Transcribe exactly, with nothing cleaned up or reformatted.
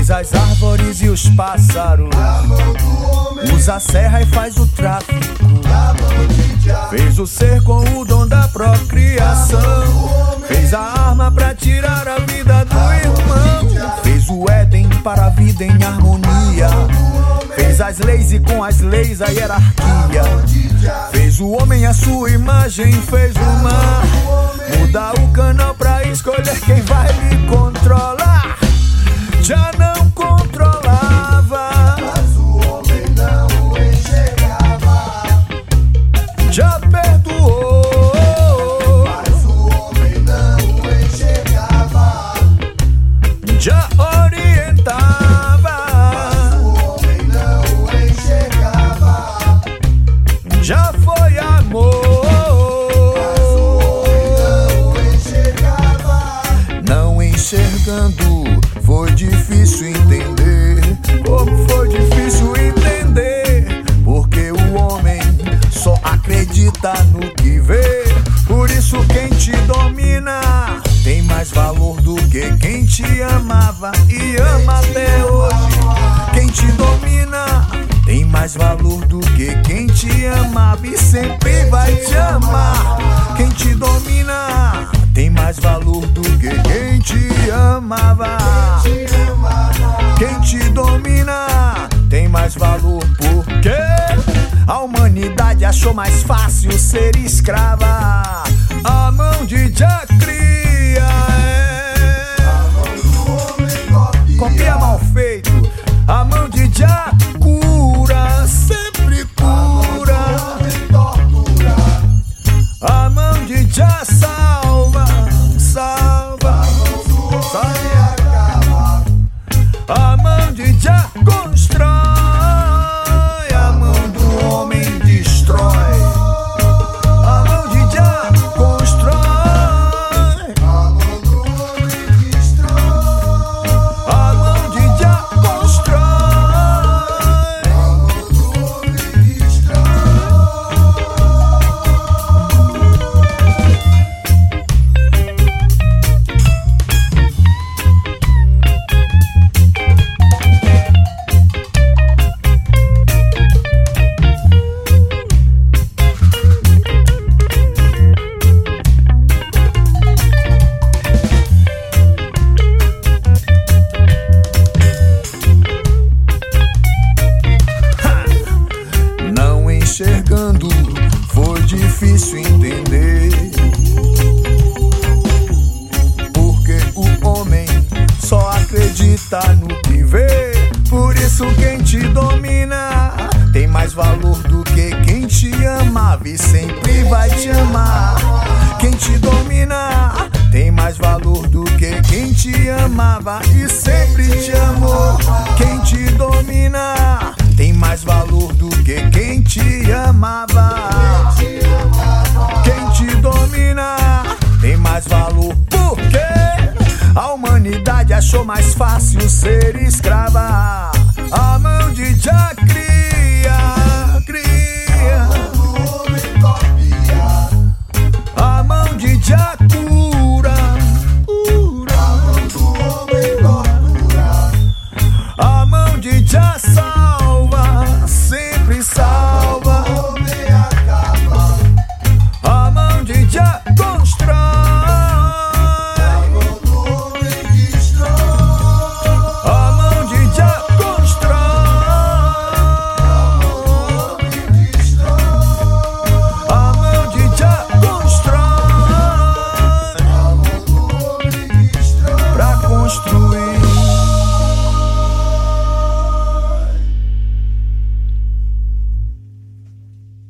Fez as árvores e os pássaros, usa a serra e faz o tráfico. Fez o ser com o dom da procriação, fez a arma pra tirar a vida do irmão. Fez o Éden para a vida em harmonia, fez as leis e com as leis a hierarquia. Fez o homem à sua imagem, fez o mar, muda o canal pra escolher quem vai lhe controlar. Já não controlava, mas o homem não enxergava. Já perdoou, mas o homem não enxergava. Já orientava, mas o homem não enxergava. já foi amor, mas o homem não enxergava. não enxergando. Foi difícil entender, como foi difícil entender, porque o homem só acredita no que vê. Por isso quem te domina tem mais valor do que quem te amava e ama até hoje. Quem te domina tem mais valor do que quem te amava e sempre vai te amar. Quem te domina tem mais valor do que quem te amava. Quem te domina tem mais valor porque a humanidade achou mais fácil ser escrava. A mão de Jah cria, é. A mão do homem copia, Copia mal feito. A mão de Jah cura, sempre cura. A mão do homem tortura, A mão de Jah salva, salva. a mão do homem Salva. acaba. A mão de Jah constrói, a mão do homem destrói. A mão de Jah constrói, A mão do homem destrói. a mão de Jah constrói. A mão do homem destrói. Não enxergando, foi difícil entender, porque o homem só acredita no que vê. Por isso quem te domina tem mais valor do que quem te amava e sempre vai te amar. Quem te domina tem mais valor do que quem te amava e sempre te amou. Quem te domina tem mais valor do que quem te amava. Quem te domina tem mais valor porque a humanidade achou mais fácil ser escrava. A mão de Jah cria.